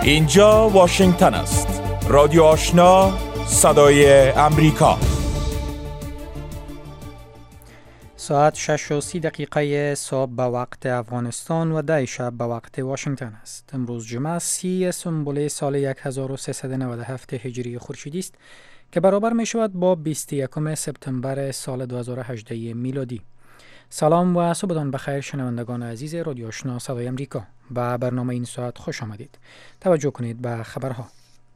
اینجا واشنگتن است. رادیو آشنا، صدای امریکا. ساعت 6:30 صبح به وقت افغانستان و 10 شب به وقت واشنگتن است. امروز جمعه 30 سنبله سال 1397 هجری خورشیدی است که برابر می شود با 21 سپتامبر سال 2018 میلادی. سلام و صبحتان بخیر شنوندگان عزیز رادیو آشنا صدای امریکا. به برنامه این ساعت خوش آمدید. توجه کنید به خبرها.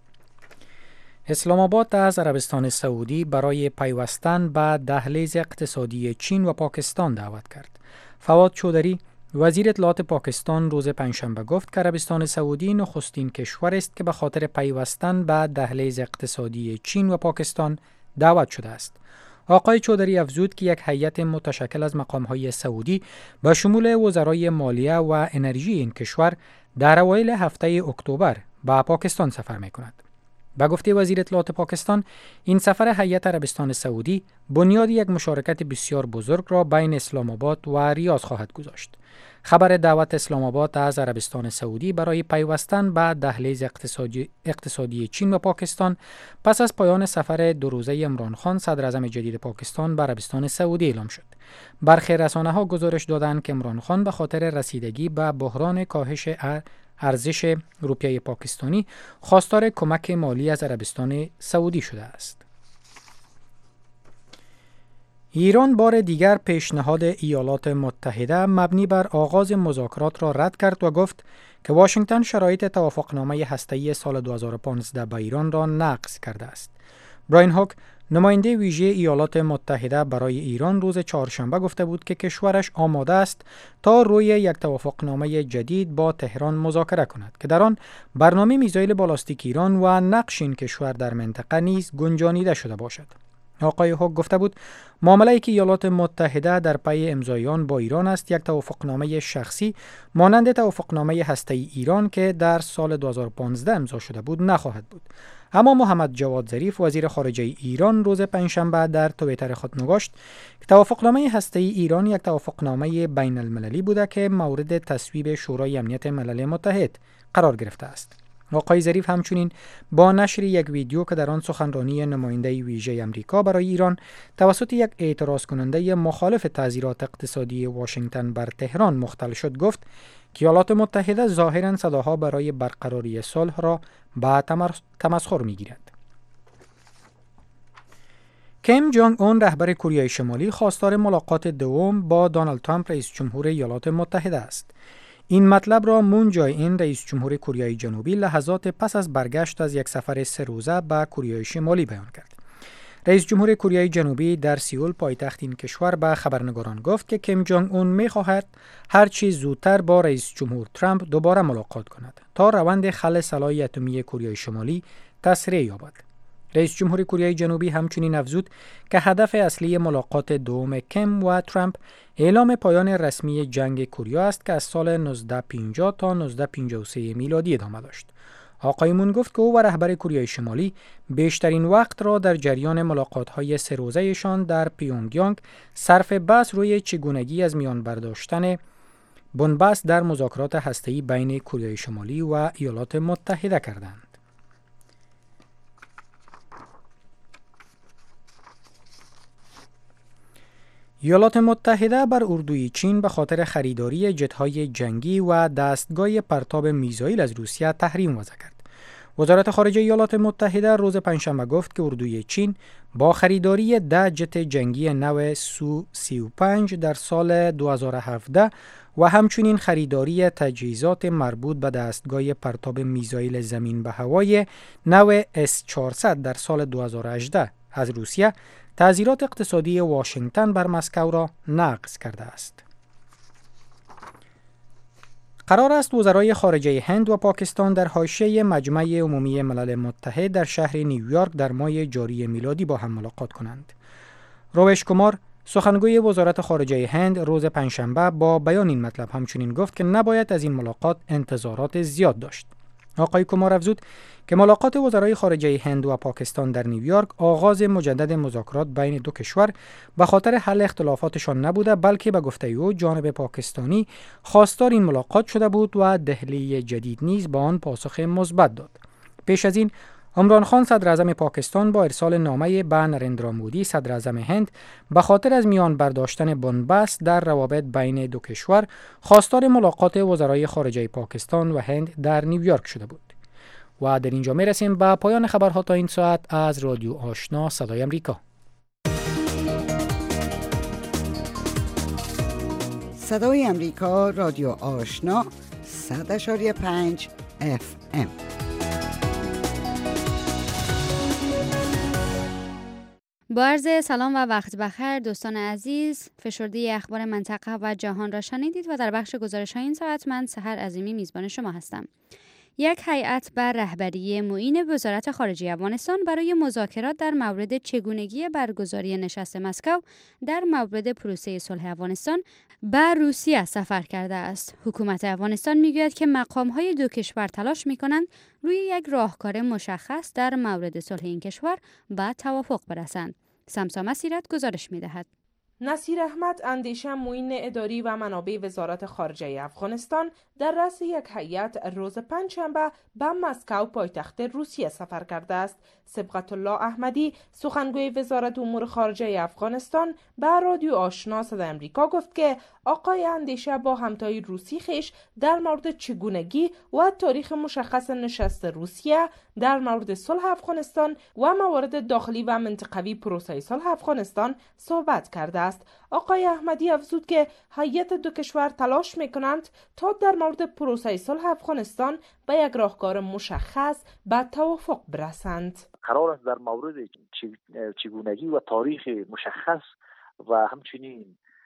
اسلام آباد از عربستان سعودی برای پیوستن به دهلیز اقتصادی چین و پاکستان دعوت کرد. فواد چودری وزیر اطلاعات پاکستان روز پنجشنبه گفت که عربستان سعودی نخستین کشور است که به خاطر پیوستن به دهلیز اقتصادی چین و پاکستان دعوت شده است. آقای چودری افزود که یک هیئت متشکل از مقام‌های سعودی به شمول وزرای مالیه و انرژی این کشور در اوایل هفته اکتبر به پاکستان سفر می‌کند. به گفته وزیر اطلاعات پاکستان، این سفر هیئت عربستان سعودی بنیاد یک مشارکت بسیار بزرگ را بین اسلام آباد و ریاض خواهد گذاشت. خبر دعوت اسلام آباد از عربستان سعودی برای پیوستن به دهلیز اقتصادی چین و پاکستان پس از پایان سفر 2 روزه عمران خان صدر اعظم جدید پاکستان به عربستان سعودی اعلام شد. برخی رسانه‌ها گزارش دادند که عمران خان به خاطر رسیدگی به بحران کاهش ارزش روپیه پاکستانی خواستار کمک مالی از عربستان سعودی شده است. ایران بار دیگر پیشنهاد ایالات متحده مبنی بر آغاز مذاکرات را رد کرد و گفت که واشنگتن شرایط توافقنامه هسته‌ای سال 2015 با ایران را نقض کرده است. براین هوک نماینده ویژه ایالات متحده برای ایران روز چهارشنبه گفته بود که کشورش آماده است تا روی یک توافقنامه جدید با تهران مذاکره کند که در آن برنامه میزایل بالاستیک ایران و نقش این کشور در منطقه نیز گنجانیده شده باشد. آقای هوک گفته بود معامله‌ای که ایالات متحده در پی امضای آن با ایران است یک توافقنامه شخصی مانند توافقنامه هسته‌ای ایران که در سال 2015 امضا شده بود نخواهد بود. اما محمد جواد ظریف وزیر خارجه ایران روز پنجشنبه در توییتر خود نوشت که توافقنامه هسته‌ای ایران یک توافقنامه بین المللی بوده که مورد تصویب شورای امنیت ملل متحد قرار گرفته است. آقای ظریف همچنین با نشر یک ویدیو که در آن سخنرانی نماینده ویژه آمریکا برای ایران توسط یک اعتراض کننده مخالف تعزیرات اقتصادی واشنگتن بر تهران مختل شد گفت که ایالات متحده ظاهراً صداها برای برقراری صلح را به تمسخر می‌گیرد. کیم جونگ اون رهبر کره شمالی خواستار ملاقات دوم با دونالد ترامپ رئیس جمهور ایالات متحده است. این مطلب را مون جای این رئیس جمهور کره جنوبی لحظات پس از برگشت از یک سفر 3 روزه به کره شمالی بیان کرد. رئیس جمهور کره جنوبی در سئول پایتخت این کشور به خبرنگاران گفت که کیم جونگ اون می‌خواهد هر چه زودتر با رئیس جمهور ترامپ دوباره ملاقات کند تا روند خلع سلاح اتمی کره شمالی تسریع یابد. رئیس جمهور کره جنوبی همچنین افزود که هدف اصلی ملاقات دوم کیم و ترامپ اعلام پایان رسمی جنگ کره است که از سال 1950 تا 1953 میلادی ادامه داشت. آقای مون گفت که او و رهبر کره شمالی بیشترین وقت را در جریان ملاقات‌های 3 روزه‌شان در پیونگیانگ صرف بحث روی چگونگی از میان برداشتن بنبست در مذاکرات هسته‌ای بین کره شمالی و ایالات متحده کردند. ایالات متحده بر اردوی چین به خاطر خریداری جت‌های جنگی و دستگاه پرتاب میزایل از روسیه تحریم وضع کرد. وزارت خارجه ایالات متحده روز پنجشنبه گفت که اردوی چین با خریداری 10 جت جنگی نو سو 35 در سال 2017 و همچنین خریداری تجهیزات مربوط به دستگاه پرتاب میزایل زمین به هوای نو S-400 در سال 2018 از روسیه تعزیرات اقتصادی واشنگتن بر مسکو را نقض کرده است. قرار است وزرای خارجه هند و پاکستان در حاشیه مجمع عمومی ملل متحد در شهر نیویورک در ماه جاری میلادی با هم ملاقات کنند. رویش کمار سخنگوی وزارت خارجه هند روز پنجشنبه با بیان این مطلب همچنین گفت که نباید از این ملاقات انتظارات زیاد داشت. آقای کومار افزود که ملاقات وزرای خارجه هند و پاکستان در نیویورک آغاز مجدد مذاکرات بین دو کشور به خاطر حل اختلافاتشان نبوده، بلکه به گفته او جانب پاکستانی خواستار این ملاقات شده بود و دهلی جدید نیز با آن پاسخ مثبت داد. پیش از این عمران خان صدر اعظم پاکستان با ارسال نامه به نریندرا مودی صدر اعظم هند به خاطر از میان برداشتن بنبست در روابط بین دو کشور خواستار ملاقات وزرای خارجه پاکستان و هند در نیویورک شده بود. و در اینجا میرسیم به پایان خبرها تا این ساعت از رادیو آشنا صدای امریکا. صدای امریکا، رادیو آشنا 100.5 FM. با عرض سلام و وقت بخیر دوستان عزیز، فشرده اخبار منطقه و جهان را شنیدید و در بخش گزارش این ساعت من سحر عظیمی میزبان شما هستم. یک هیئت بر رهبری معین وزارت خارجه افغانستان برای مذاکرات در مورد چگونگی برگزاری نشست مسکو در مورد پروسه صلح افغانستان به روسیه سفر کرده است. حکومت افغانستان میگوید که مقام‌های دو کشور تلاش می‌کنند روی یک راهکار مشخص در مورد صلح این کشور به توافق برسند. سمسامه سیرت گزارش می‌دهد. نصیر احمد اندیشه معین اداری و منابع وزارت خارجه افغانستان در رأس یک هیئت روز پنجشنبه به مسکو پایتخت روسیه سفر کرده است. صبغت الله احمدی سخنگوی وزارت امور خارجه افغانستان به رادیو آشنا صدای امریکا گفت که آقای اندیشه با همتای روسی خویش در مورد چگونگی و تاریخ مشخص نشست روسیه در مورد صلح افغانستان و موارد داخلی و منطقوی پروسه صلح افغانستان صحبت کرده است. آقای احمدی افزود که هیئت دو کشور تلاش می‌کنند تا در مورد پروسه صلح افغانستان به یک راهکار مشخص به توافق برسند. قرار است در مورد چگونگی و تاریخ مشخص و همچنین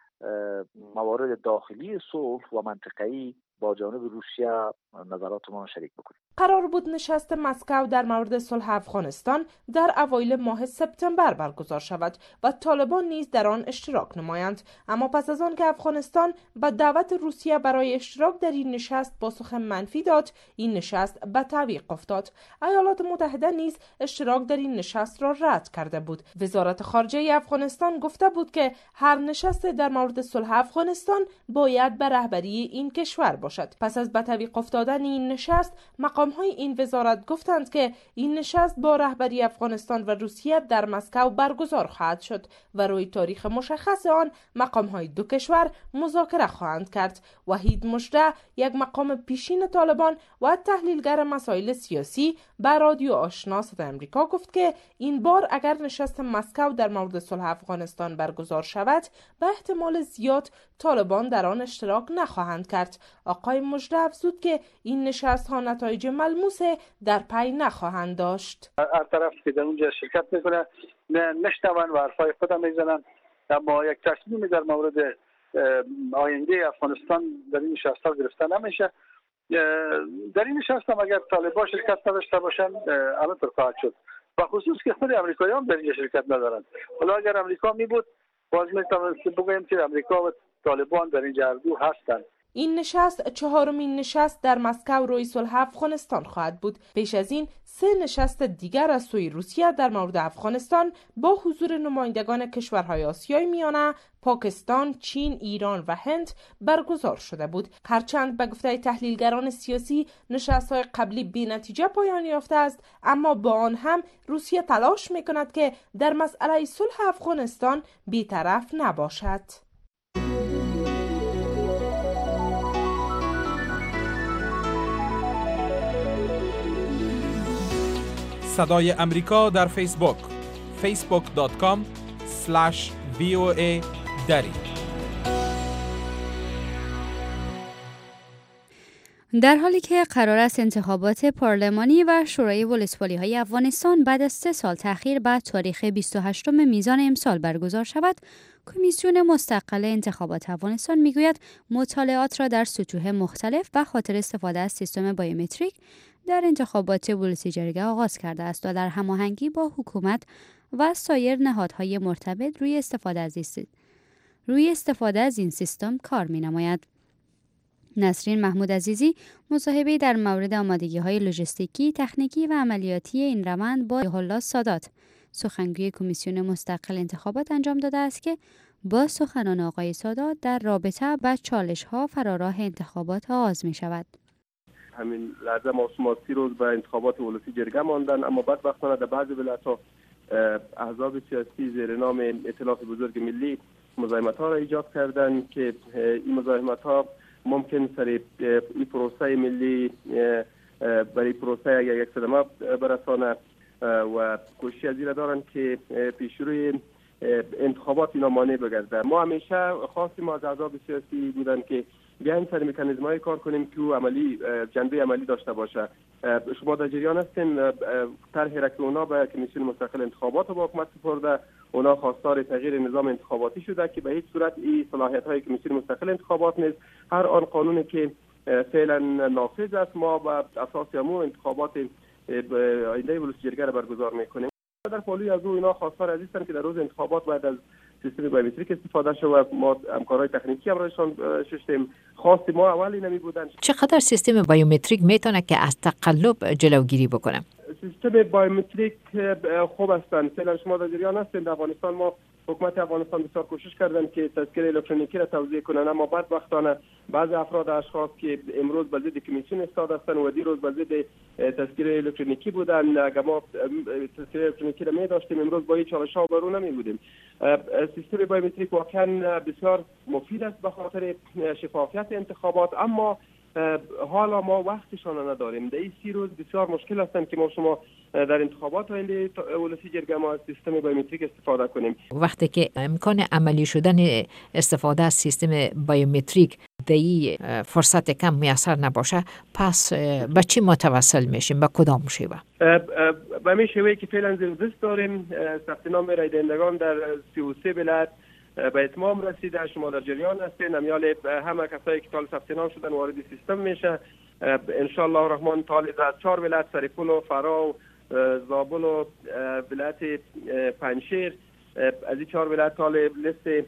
موارد داخلی صلح و منطقه‌ای با جانب روسیه نظرات ما شریک بکنیم. قرار بود نشست مسکو در مورد صلح افغانستان در اوایل ماه سپتامبر برگزار شود و طالبان نیز در آن اشتراک نمایند، اما پس از آن که افغانستان به دعوت روسیه برای اشتراک در این نشست پاسخ منفی داد، این نشست به تعویق افتاد. ایالات متحده نیز اشتراک در این نشست را رد کرده بود. وزارت خارجه افغانستان گفته بود که هر نشست در مورد صلح افغانستان باید به رهبری این کشور باشد. پس از به تعویق افتادن این نشست، مقام‌های این وزارت گفتند که این نشست با رهبری افغانستان و روسیه در مسکو برگزار خواهد شد و روی تاریخ مشخص آن مقام‌های دو کشور مذاکره خواهند کرد. وحید مژده، یک مقام پیشین طالبان و تحلیلگر مسائل سیاسی، به رادیو آشنا صدای امریکا گفت که این بار اگر نشست مسکو در مورد صلح افغانستان برگزار شود، به احتمال زیاد طالبان در آن اشتراک نخواهند کرد. آقای مژده افزود که این نشست ها نتایج ملموس در پی نخواهند داشت. هر طرف که در اونجا شرکت میکنه نشنون و حرفای خود میزنن، اما یک تصمیم در مورد آینده افغانستان در این نشست ها گرفته نمیشه. در این نشست هم اگر طالبان شرکت نداشته باشن همینطور خواهد شد، و خصوص که خود امریکایی هم در اینجا شرکت ندارند. حالا اگر امریکا می بود باز میتونستیم بگوییم که امریکا و طالبان در اینجا هر دو هستند. این نشست چهارمین نشست در مسکو روی صلح افغانستان خواهد بود. پیش از این 3 نشست دیگر از سوی روسیه در مورد افغانستان با حضور نمایندگان کشورهای آسیای میانه، پاکستان، چین، ایران و هند برگزار شده بود. هرچند به گفته تحلیلگران سیاسی نشست‌های قبلی بی‌نتیجه پایان یافته است، اما با آن هم روسیه تلاش می‌کند که در مسئله صلح افغانستان بی‌طرف نباشد. صدای امریکا در فیسبوک facebook.com/VOA دری. در حالی که قرار است انتخابات پارلمانی و شورای ولسوالی‌های افغانستان بعد از 3 سال تأخیر به تاریخ 28 میزان امسال برگزار شود، کمیسیون مستقل انتخابات افغانستان میگوید مطالعات را در سطوح مختلف به خاطر استفاده از سیستم بایومتریک در انتخابات ولسی جرگه آغاز کرده است و در هماهنگی با حکومت و سایر نهادهای مرتبط روی استفاده از این سیستم کار می‌نماید. نسرین محمود عزیزی مصاحبه در مورد آمادگی‌های لوجستیکی، تکنیکی و عملیاتی این روند با ایه‌الله سادات، سخنگوی کمیسیون مستقل انتخابات انجام داده است که با سخنان آقای سادات در رابطه با چالش‌ها فراراه انتخابات آغاز می‌شود. همین لحظه ما 30 روز به انتخابات ولسی جرگه ماندن، اما بدبختانه در بعضی ولایت‌ها احزاب سیاسی زیر نام ائتلاف بزرگ ملی مزاحمت‌ها را ایجاد کردند که این مزاحمت‌ها ممکن سر این پروسه ملی برای پروسه یک صدمه برسانه و کوشش از این دارند که پیشروی انتخابات اینا مانع بگرده. ما همیشه خواستیم از احزاب سیاسی بودن که بیاین سر مکانیزم‌های کار کنیم که عملی جنبه عملی داشته باشه. شما در جریان هستین طرحی را که اونا به کمیسیون مستقل انتخابات با حکومت سپرده، اونا خواستار تغییر نظام انتخاباتی شده که به هیچ صورت این صلاحیت‌های کمیسیون مستقل انتخابات نیست. هر آن قانونی که فعلا نافذ است ما به اساس همون انتخابات آینده ولسی جرگه را برگزار می‌کنیم. در پالوی از اینا خواستار عزیز هستند که در روز انتخابات باید از سیستم بایومتریک استفاده شد و ما همکارای تکنیکی هم رایشان ششتیم. خواست ما اول اینمی بودن. چقدر سیستم بایومتریک میتونه که از تقلب جلوگیری بکنه؟ سیستم بایومتریک خوب هستند. فعلا شما در جریان هستید در افغانستان ما حکومت افغانستان بسیار کوشش کردن که تذکره الکترونیکی را توزیع کنند، اما بدبختانه بعضی افراد اشخاص که امروز به ضد کمیسیون ایستاده هستند و دیروز به ضد تذکره الکترونیکی بودند، اگر ما تذکره الکترونیکی را می داشتیم امروز با این چالش‌ها روبرو نمی بودیم. سیستم بایومتریک واقعا بسیار مفید است به خاطر شفافیت انتخابات، اما حالا ما وقتشان نداریم. در این 30 روز بسیار مشکل هستند که ما شما در انتخابات آینده ولسی جرگه ما از سیستم بایومتریک استفاده کنیم. وقتی که امکان عملی شدن استفاده از سیستم بایومتریک در این فرصت کم میسر نباشه، پس به چی متوسل میشیم؟ به کدام شیوه؟ به همین شیوهی که فعلا زیر دست داریم. ثبت نام رای دهندگان در 33 ولایت به اتمام رسیده. شما در جریان هستین. امیال همه کسایی که تال ثبت نام شدن وارد سیستم میشه. ان شاء الله الرحمن تال از 4 ولایت سرپل و فرا و زابل و ولایت پنجشیر، از این 4 ولایت تال لیست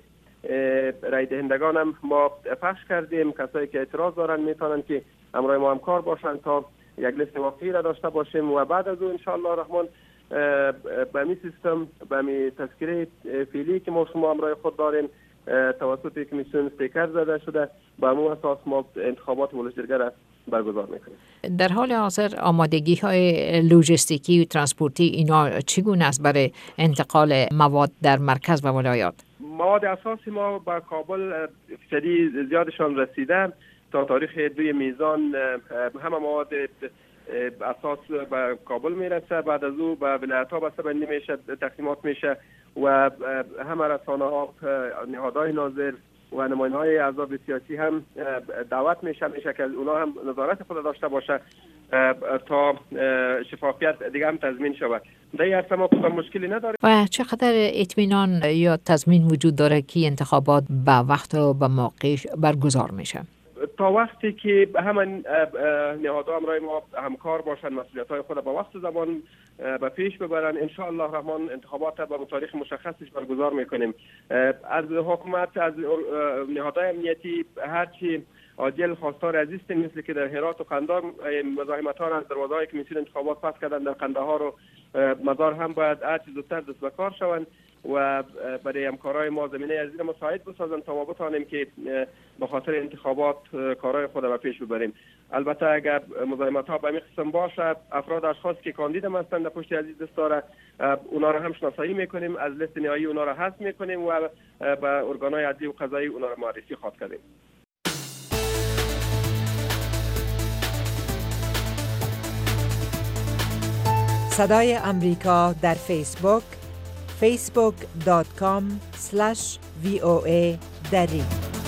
رای دهندگان هم ما پخش کردیم. کسایی که اعتراض دارن میتونن که همراه ما همکار باشن تا یک لیست واقعی را داشته باشیم و بعد از اون ان شاء الله الرحمن به می سیستم به می تذکره فعلی که ما شما همراه خود داریم توسط کمیسیون استیکر زده شده، به همون اساس ما انتخابات ولسی جرگه را برگزار میکنیم. در حال حاضر آمادگی های لوجستیکی و ترانسپورتی اینا چگونه است برای انتقال مواد در مرکز و ولایات؟ مواد اساسی ما به کابل فعلی زیادشان رسیده. تا تاریخ 2 میزان همه مواد اساس به کابل میرسه. بعد از او به ولایت ها بسته‌بندی میشه، تقسیمات میشه و همه رسانه ها، نهادهای ناظر و نماینده‌های احزاب سیاسی هم دعوت میشه که اونا هم نظارت خود داشته باشه تا شفافیت دیگه هم تضمین شود. در این عرصه ما خود مشکلی نداره. و چقدر اطمینان یا تضمین وجود داره که انتخابات به وقت و به موقع برگزار میشه؟ تا وقتی که همین نهادها همراه ما همکار باشن، مسئولیت‌های خود به وقت زمان به پیش ببرن، ان شاء الله الرحمن انتخابات با تاریخ مشخصش برگزار میکنیم. از حکومت، از نهادهای امنیتی هرچی عاجل خواستار عزیز مثل که در هرات و قندهار مزاحمت‌ها را از دروازه‌های کمیسیون انتخابات پس کردن، در قندهار و مزار هم باید هرچی زودتر دست به کار شوند و برای همکارای ما زمینه از این مساعد بسازن تا ما بتانیم که به خاطر انتخابات کارهای خود را پیش ببریم. البته اگر مزاحمت‌ها به این قسم باشه، افراد اشخاص که کاندید هستند در پشت عزیز دستاره اونا را هم شناسایی میکنیم، از لیست نهایی اونا را حذف میکنیم و به ارگان‌های عدلی و قضایی اونا را معرفی خواهد کردیم. صدای امریکا در فیسبوک facebook.com/VOA دری.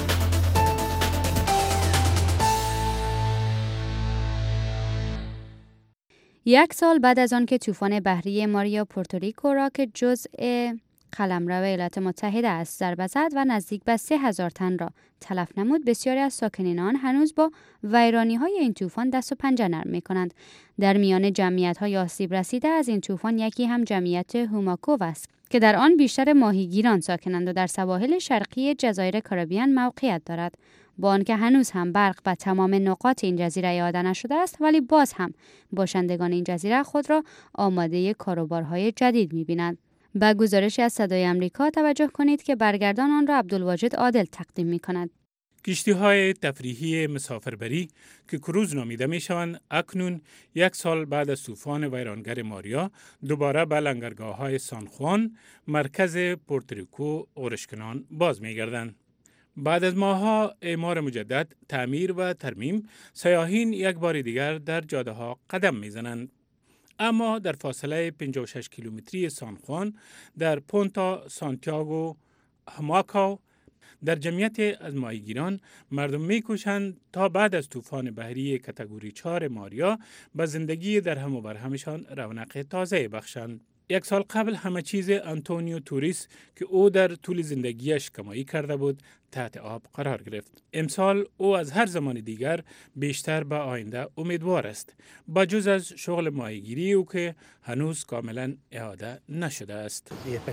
یک سال بعد از آن که طوفان بحری ماریا پورتوریکو را که جزء قلمرو ایالات متحده است ضربه زد و نزدیک به 3000 تن را تلف نمود، بسیاری از ساکنین آن هنوز با ویرانی‌های این طوفان دست و پنجه نرم می‌کنند. در میان جمعیت‌های آسیب رسیده از این طوفان یکی هم جمعیت هوماکوو است که در آن بیشتر ماهیگیران ساکنند و در سواحل شرقی جزایر کارائیبیان موقعیت دارد. با آنکه هنوز هم برق به تمام نقاط این جزیره اعاده نشده است، ولی باز هم باشندگان این جزیره خود را آماده کاروبارهای جدید می‌بینند. به گزارشی از صدای آمریکا توجه کنید که برگردان آن را عبدالواجد عادل تقدیم می‌کند. کشتی‌های تفریحی مسافربری که کروز نامیده می‌شوند، اکنون 1 سال بعد از طوفان ویرانگر ماریا دوباره به لنگرگاه‌های سان خوان، مرکز پورتوریکو غرشکنان باز می‌گردند. بعد از ماه‌ها اعمار مجدد، تعمیر و ترمیم، سیاحین یک بار دیگر در جاده‌ها قدم می‌زنند. اما در فاصله 56 کیلومتری سان خوان در پونتا سانتیاگو هماکاو در جمعیت از ماهیگیران مردم می‌کوشند تا بعد از طوفان بحری کاتگوری 4 ماریا به زندگی در هم و بر همشان رونق تازه بخشند. 1 سال قبل همه چیز آنتونیو توریس که او در طول زندگیش کمایی کرده بود تحت آب قرار گرفت. امسال او از هر زمان دیگر بیشتر به آینده امیدوار است، با جز از شغل ماهیگیری او که هنوز کاملا اعاده نشده است.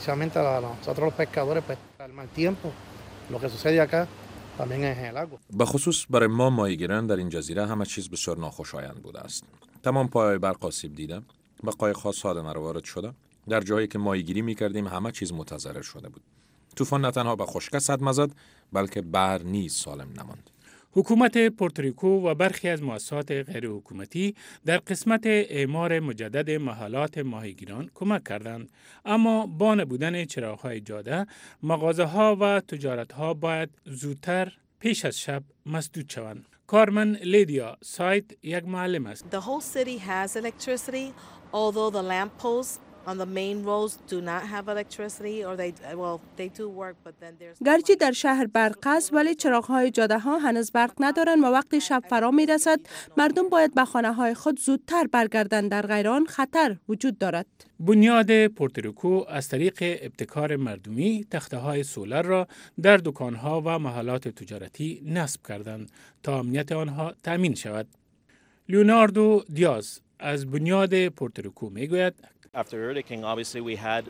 به خصوص برای ما ماهیگیران در این جزیره همه چیز بسیار ناخوشایند بوده است. تمام پایه‌های برق آسیب دیده، به قایق‌ها صادمه وارد شده. در جایی که ماهیگیری می‌کردیم همه چیز متضرر شده بود. طوفان نه تنها به خشکی صدمه زد، بلکه بحر نیز سالم نماند. حکومت پورتوریکو و برخی از مؤسسات غیر حکومتی در قسمت اعمار مجدد محلات ماهیگیران کمک کردند، اما با نبودن چراغ‌های جاده، مغازه‌ها و تجارت‌ها باید زودتر پیش از شب مسدود شوند. کارمن لیدیا سایت یک معلم است. The whole city has electricity, although the lamp posts on the main roads do not have electricity, or they do work, but then there's گرچه در شهر برق است، ولی چراغ‌های جاده‌ها هنوز برق ندارند و وقتی شب فرا می‌رسد مردم باید به خانه‌های خود زودتر برگردند، در غیر آن خطر وجود دارد. بنیاد پورتوریکو از طریق ابتکار مردمی تخته‌های سولر را در دکان‌ها و محلات تجارتی نصب کردند تا امنیت آنها تأمین شود. لیوناردو دیاز از بنیاد پورتوریکو میگوید After hurricane, obviously we had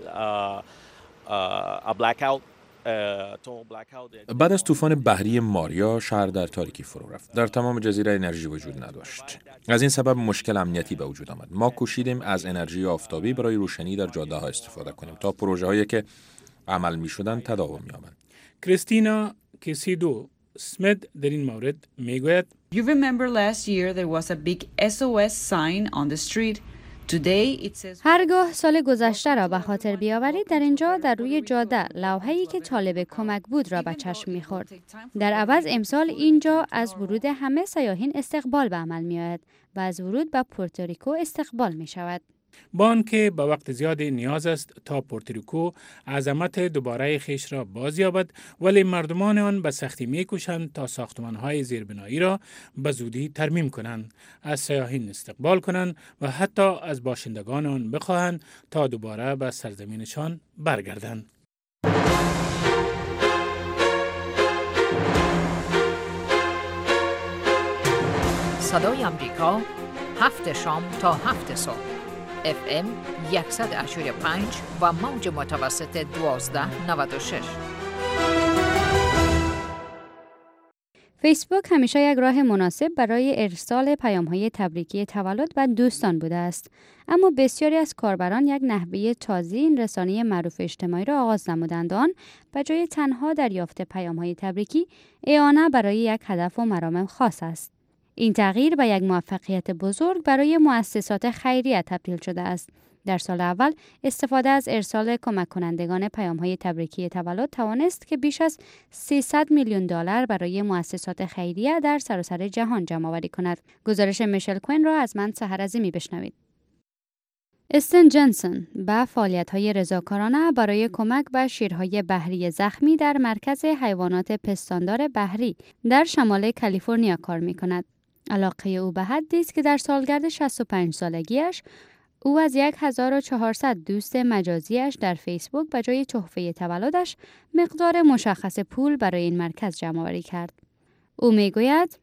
a blackout. بعد از طوفان بحری ماریا شهر در تاریکی فرو رفت. در تمام جزیره انرژی وجود نداشت. از این سبب مشکل امنیتی به وجود آمد. ما کوشیدیم از انرژی آفتابی برای روشنی در جاده ها استفاده کنیم تا پروژه هایی که عمل می شدن تداوم یابند. کریستینا کیسیدو اسمیت در این مورد می گوید You remember last year there was a big SOS sign on the street. هرگاه سال گذشته را به خاطر بیاورید، در اینجا در روی جاده لوحه‌ای که طالب کمک بود را به چشم می‌خورد. در عوض امسال اینجا از ورود همه سیاحین استقبال به عمل می‌آید و از ورود به پورتوریکو استقبال می‌شود. با آنکه به وقت زیادی نیاز است تا پورتوریکو عظمت دوباره خیش را بازیابد، ولی مردمان آن به سختی می‌کوشند تا ساختمان‌های زیربنایی را به زودی ترمیم کنند، از سیاحین استقبال کنند و حتی از باشندگان آن بخواهند تا دوباره به سرزمینشان برگردند. صدای آمریکا 7 شام تا 7 صبح FM 100.5 و موج متوسط 1296. فیسبوک همیشه یک راه مناسب برای ارسال پیام‌های تبریکی تولد به دوستان بوده است، اما بسیاری از کاربران یک نحوه تازه این رسانه معروف اجتماعی را آغاز نمودند. آن به جای تنها دریافت پیام‌های تبریکی، اعانه برای یک هدف و مرام خاص است. این تغییر به یک موفقیت بزرگ برای مؤسسات خیریه تبدیل شده است. در سال اول استفاده از ارسال کمک کنندگان پیام‌های تبریکی تولد توانست که بیش از 300 میلیون دلار برای مؤسسات خیریه در سراسر جهان جمع‌آوری کند. گزارش میشل کوین را از من سحر عظیمی بشنوید. استن جنسن به فعالیت‌های رضاکارانه برای کمک به شیرهای بحری زخمی در مرکز حیوانات پستاندار بحری در شمال کالیفرنیا کار می‌کند. علاقه او به حدی است که در سالگرد 65 سالگیش او از 1400 دوست مجازیش در فیسبوک به جای تحفه تولدش مقدار مشخص پول برای این مرکز جمع‌آوری کرد. او میگوید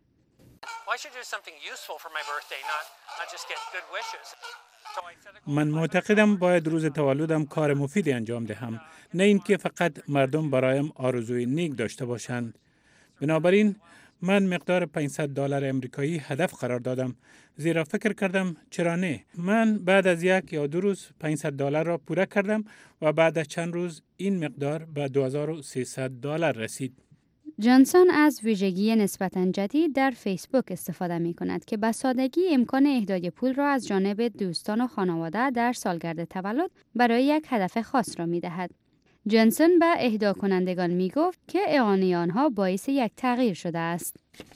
من معتقدم باید روز تولدم کار مفیدی انجام دهم، نه اینکه فقط مردم برایم آرزوی نیک داشته باشند. بنابراین من مقدار $500 امریکایی هدف قرار دادم، زیرا فکر کردم چرا نه. من بعد از 1 یا 2 روز $500 را پوره کردم و بعد از چند روز این مقدار به $2300 رسید. جانسون از ویژگی نسبتاً جدید در فیسبوک استفاده می کند که به سادگی امکان اهدای پول را از جانب دوستان و خانواده در سالگرد تولد برای یک هدف خاص را می دهد. جانسون به اهدا کنندگان می گفت که اعانه آنها باعث یک تغییر شده است.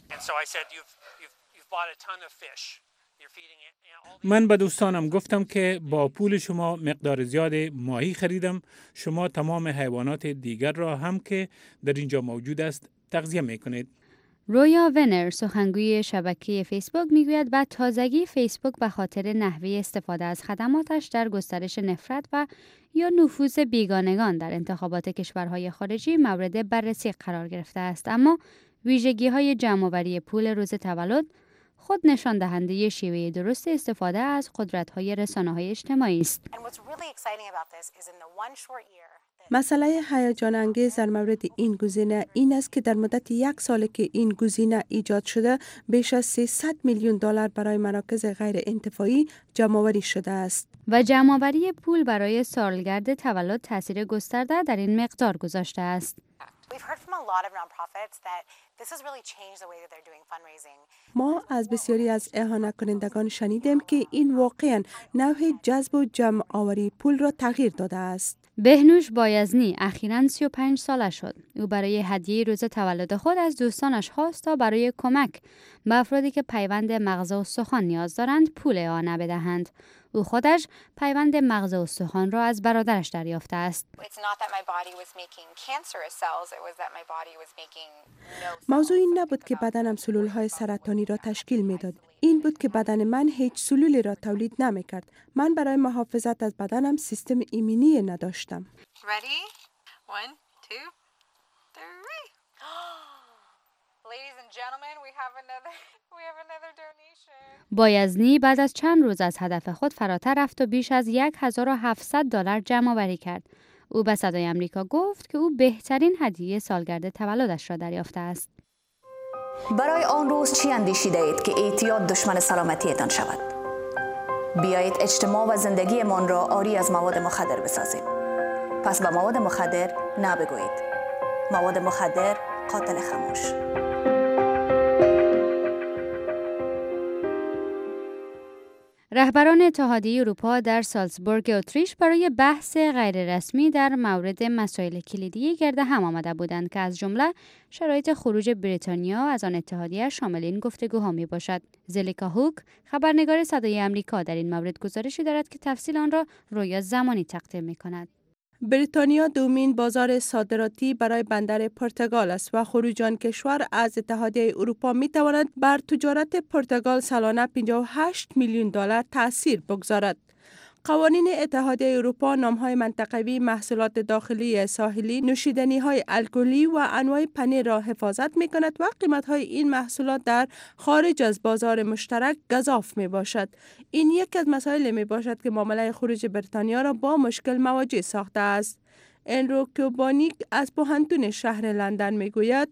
من به دوستانم گفتم که با پول شما مقدار زیاد ماهی خریدم. شما تمام حیوانات دیگر را هم که در اینجا موجود است تغذیه می کنید. رویا ونر، سخنگوی شبکه فیسبوک، میگوید بعد تازگی فیسبوک به خاطر نحوه استفاده از خدماتش در گسترش نفرت و یا نفوذ بیگانگان در انتخابات کشورهای خارجی مورد بررسی قرار گرفته است، اما ویژگی‌های جمع‌آوری پول روز تولد خود نشان دهنده شیوه درست استفاده از قدرت‌های رسانه‌های اجتماعی است. مسئله هیجان انگیز در مورد این گزینه این است که در مدت 1 سال که این گزینه ایجاد شده بیش از $300 میلیون برای مراکز غیر انتفاعی جمع‌آوری شده است. و جمع‌آوری پول برای سالگرد تولد تاثیر گسترده در این مقدار گذاشته است. ما از بسیاری از اعانه کنندگان شنیدیم که این واقعاً نوع جذب و جمع آوری پول را تغییر داده است. بهنوش بایزنی اخیراً 35 ساله شد. او برای هدیه روز تولد خود از دوستانش خواست تا برای کمک به افرادی که پیوند مغز و استخوان نیاز دارند پول اعانه بدهند. او خودش پیوند مغز و استخوان را از برادرش دریافته است. موضوع این نبود که بدنم سلولهای سرطانی را تشکیل میداد. این بود که بدن من هیچ سلولی را تولید نمیکرد. من برای محافظت از بدنم سیستم ایمنی نداشتم. بایزنی بعد از چند روز از هدف خود فراتر رفت و بیش از $1700 جمع آوری کرد. او به صدای آمریکا گفت که او بهترین هدیه سالگرد تولدش را دریافته است. برای آن روز چی اندیشیده اید که اعتیاد دشمن سلامتیتان شود؟ بیایید اجتماع و زندگیمان را عاری از مواد مخدر بسازیم. پس به مواد مخدر نبگویید. مواد مخدر قاتل خاموش. رهبران اتحادیه اروپا در سالزبورگ اتریش برای بحث غیررسمی در مورد مسائل کلیدی گرد هم آمده بودند که از جمله شرایط خروج بریتانیا از آن اتحادیه شامل این گفتگوها می باشد. زلیکا هوک، خبرنگار صدای آمریکا، در این مورد گزارشی دارد که تفصیل آن را رویا زمانی تقدیم می کند. بریتانیا دومین بازار صادراتی برای بندر پرتغال است و خروج آن کشور از اتحادیه اروپا می تواند بر تجارت پرتغال سالانه $58 میلیون تأثیر بگذارد. قوانین اتحادیه اروپا نام‌های منطقوی محصولات داخلی ساحلی، نوشیدنی‌های الکلی و انواع پنیر را حفاظت می‌کند و قیمت‌های این محصولات در خارج از بازار مشترک گزاف می‌باشد. این یک از مسائل می‌باشد که معامله خروج بریتانیا را با مشکل مواجه ساخته است. انرو کوبانیک از پوهنتون شهر لندن می‌گوید: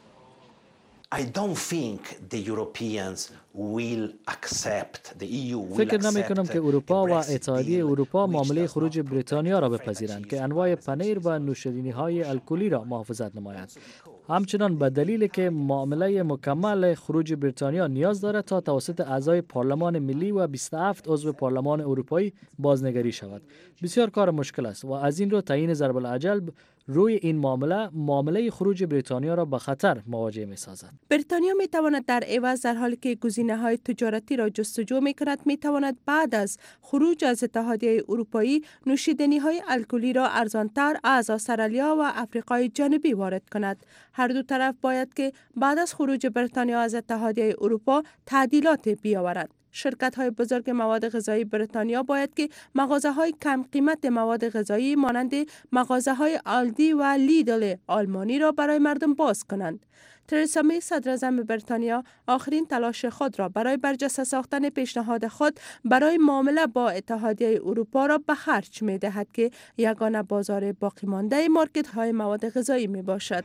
فکر نمی کنم که اروپا و اتحادیه اروپا معامله خروج بریتانیا را بپذیرند که انواع پنیر و نوشیدنی های الکلی را محافظت نمایند. همچنان به دلیلی که معامله مکمل خروج بریتانیا نیاز دارد تا توسط اعضای پارلمان ملی و 27 عضو پارلمان اروپایی بازنگری شود. بسیار کار مشکل است و از این رو تعیین ضرب العجل روی این معامله خروج بریتانیا را به خطر مواجه می سازد. بریتانیا می تواند در عوض در حالی که گزینه‌های تجارتی را جستجو می کند می تواند بعد از خروج از اتحادیه اروپایی نوشیدنی‌های الکلی را ارزانتر از استرالیا و آفریقای جنوبی وارد کند. هر دو طرف باید که بعد از خروج بریتانیا از اتحادیه اروپا تعدیلات بیاورد. شرکت‌های بزرگ مواد غذایی بریتانیا باید که مغازه‌های کم قیمت مواد غذایی مانند مغازه‌های آلدی و لیدل آلمانی را برای مردم باز کنند. ترسا می صدراعظم بریتانیا آخرین تلاش خود را برای برجسته ساختن پیشنهاد خود برای معامله با اتحادیه اروپا را به خرج می دهد که یگانه بازار باقی مانده مارکت های مواد غذایی می باشد.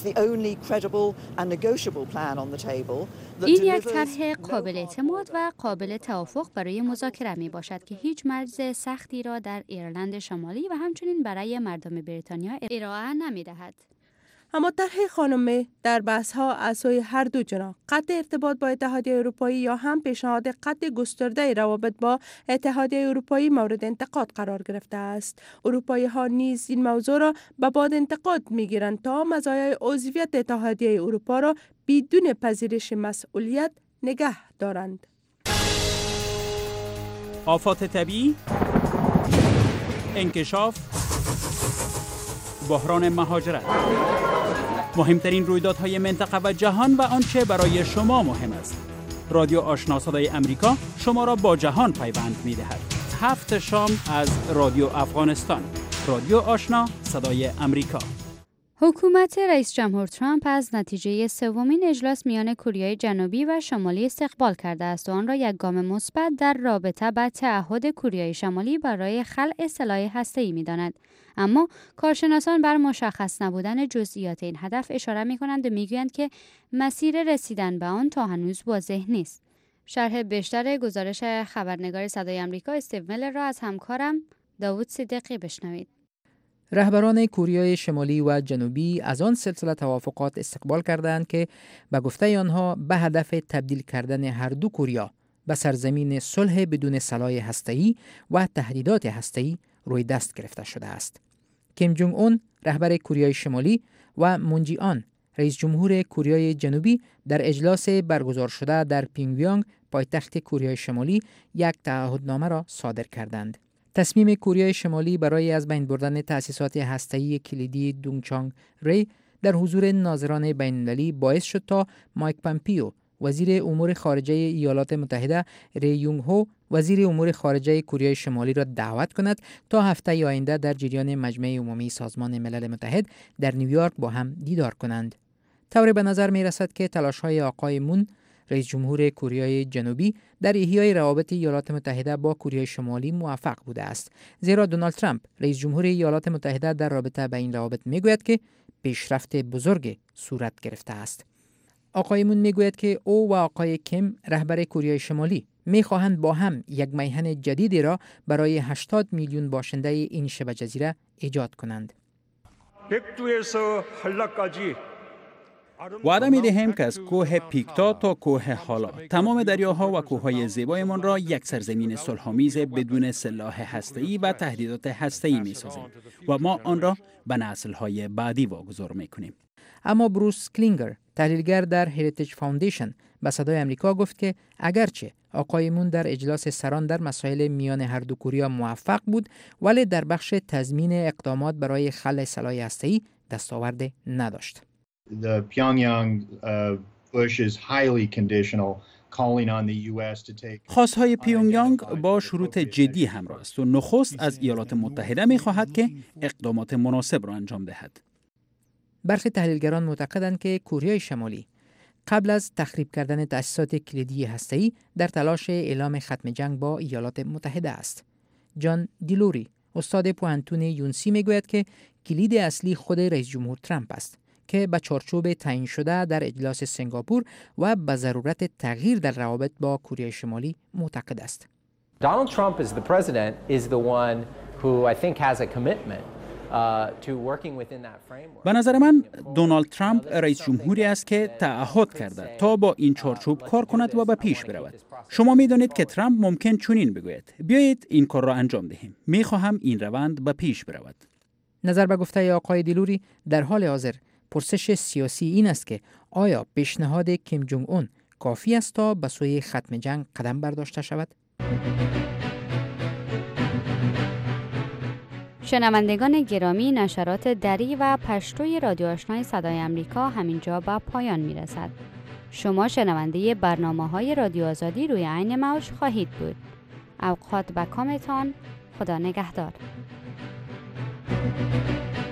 این یک طرح قابل اعتماد و قابل توافق برای مذاکره می باشد که هیچ مرز سختی را در ایرلند شمالی و همچنین برای مردم بریتانیا ارائه نمی دهد. اما طرح خانم در بحث ها از سوی هر دو جناح قطع ارتباط با اتحادیه اروپایی یا هم پیشنهاد قطع گسترده روابط با اتحادیه اروپایی مورد انتقاد قرار گرفته است. اروپایی ها نیز این موضوع را به باد انتقاد می گیرند تا مزایای عضویت اتحادیه اروپا را بدون پذیرش مسئولیت نگه دارند. آفات طبیعی، انکشاف، بحران مهاجرت، مهمترین رویدادهای منطقه و جهان و آنچه برای شما مهم است. رادیو آشنا صدای امریکا شما را با جهان پیوند می‌دهد. 7 شام از رادیو افغانستان. رادیو آشنا صدای امریکا. حکومت رئیس جمهور ترامپ از نتیجه سومین اجلاس میان کوریای جنوبی و شمالی استقبال کرده است و آن را یک گام مثبت در رابطه با تعهد کوریای شمالی برای خلع سلاح هسته‌ای می‌داند. اما کارشناسان بر مشخص نبودن جزئیات این هدف اشاره می‌کنند و می‌گویند که مسیر رسیدن به آن تا هنوز واضح نیست. شرح بیشتر گزارش خبرنگار صدای آمریکا استیو میلر را از همکارم داوود صدیقی بشنوید. رهبران کوریای شمالی و جنوبی از آن سلسله توافقات استقبال کردند که به گفته آنها به هدف تبدیل کردن هر دو کوریا به سرزمین صلح بدون سلاح هسته‌ای و تهدیدات هسته‌ای روی دست گرفته شده است. کیم جونگ اون رهبر کوریای شمالی و مون جی آن رئیس جمهور کوریای جنوبی در اجلاس برگزار شده در پیونگیانگ پایتخت کوریای شمالی یک تعهدنامه را صادر کردند. تصمیم کوریای شمالی برای از بین بردن تأسیسات هسته‌ای کلیدی دونگچانگ ری در حضور ناظران بین‌المللی باعث شد تا مایک پامپیو وزیر امور خارجه ایالات متحده، ری یونگ هو وزیر امور خارجه کوریای شمالی را دعوت کند تا هفته آینده در جریان مجمع عمومی سازمان ملل متحد در نیویورک با هم دیدار کنند. طوری به نظر می رسد که تلاش‌های آقای مون رئیس جمهور کوریای جنوبی در احیای روابط ایالات متحده با کوریای شمالی موفق بوده است، زیرا دونالد ترامپ رئیس جمهور ایالات متحده در رابطه با این روابط میگوید که پیشرفت بزرگ صورت گرفته است. آقای مون میگوید که او و آقای کیم رهبر کوریای شمالی میخواهند با هم یک میهن جدیدی را برای 80 میلیون باشنده این شبه جزیره ایجاد کنند. وعده می‌دهیم که از کوه پیکتا تا کوه هالا تمام دریاها و کوههای زیبایمان را یک سرزمین صلح‌آمیز بدون سلاح هسته‌ای و تهدیدات هسته‌ای می‌سازیم و ما آن را به نسل‌های بعدی واگذار می‌کنیم. اما بروس کلینگر تحلیلگر در هریتیج فاوندیشن به صدای آمریکا گفت که اگرچه آقای مون در اجلاس سران در مسائل میان هر دو کوریا موفق بود، ولی در بخش تضمین اقدامات برای خلع سلاح هسته‌ای دستاورد نداشت. The Pyongyang push is highly conditional, calling on the US to take. خواستهای پیونگیانگ با شروط جدی همراه است و نخست از ایالات متحده می‌خواهد که اقدامات مناسب را انجام دهد. برخی تحلیلگران معتقدند که کوریای شمالی قبل از تخریب کردن تأسیسات کلیدی هسته‌ای در تلاش اعلام ختم جنگ با ایالات متحده است. جان دیلوری استاد پوهنتون یونسی میگوید که کلید اصلی خود رئیس جمهور ترامپ است که به چارچوب تعیین شده در اجلاس سنگاپور و به ضرورت تغییر در روابط با کره شمالی معتقد است. Donald Trump as the president is the one who I think has a commitment to working within that framework. به نظر من دونالد ترامپ رئیس جمهوری است که تعهد کرده تا با این چارچوب کار کند و به پیش برود. شما می‌دانید که ترامپ ممکن چنین بگوید: بیایید این کار را انجام دهیم. می‌خواهم این روند به پیش برود. نظر به گفته آقای دیلوری، در حال حاضر پرسش سیاسی این است که آیا پیشنهاد کیم جونگ اون کافی است تا به سوی ختم جنگ قدم برداشته شود؟ شنوندگان گرامی، نشرات دری و پشتوی رادیو آشنای صدای آمریکا همینجا به پایان میرسد. شما شنونده برنامه‌های رادیو آزادی روی عین موج خواهید بود. اوقات و کامتان، خدا نگهدار.